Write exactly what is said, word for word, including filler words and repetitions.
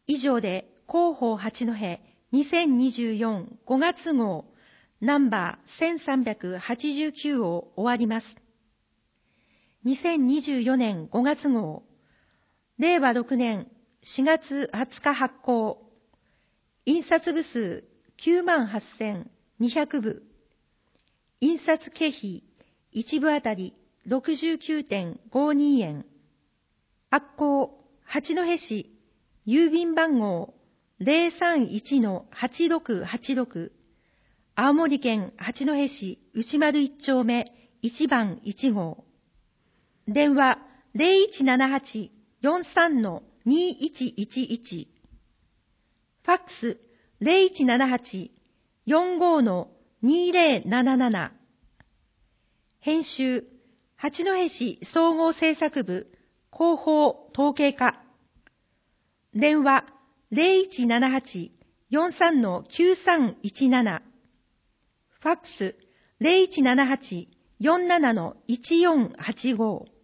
以上で広報八戸にせんにじゅうよんごがつ号ナンバーせんさんびゃくはちじゅうきゅうを終わります。にせんにじゅうよねんごがつ号、れいわろくねんしがつはつか発行、印刷部数きゅうまんはっせんにひゃくぶ、印刷経費いちぶあたり ろくじゅうきゅうてんごに 円、発行八戸市郵便番号 ゼロさんいちのはちろくはちろく、青森県八戸市内丸一丁目いちばんいち号、電話 ゼロいちななはちよんさんのにいちいちいち、ファックス ゼロいちななはちよんごのにゼロなななな、編集八戸市総合政策部広報統計課、電話 ゼロいちななはちよんさんのきゅうさんいちなな、ファックス ゼロいちななはちよんななのいちよんはちご。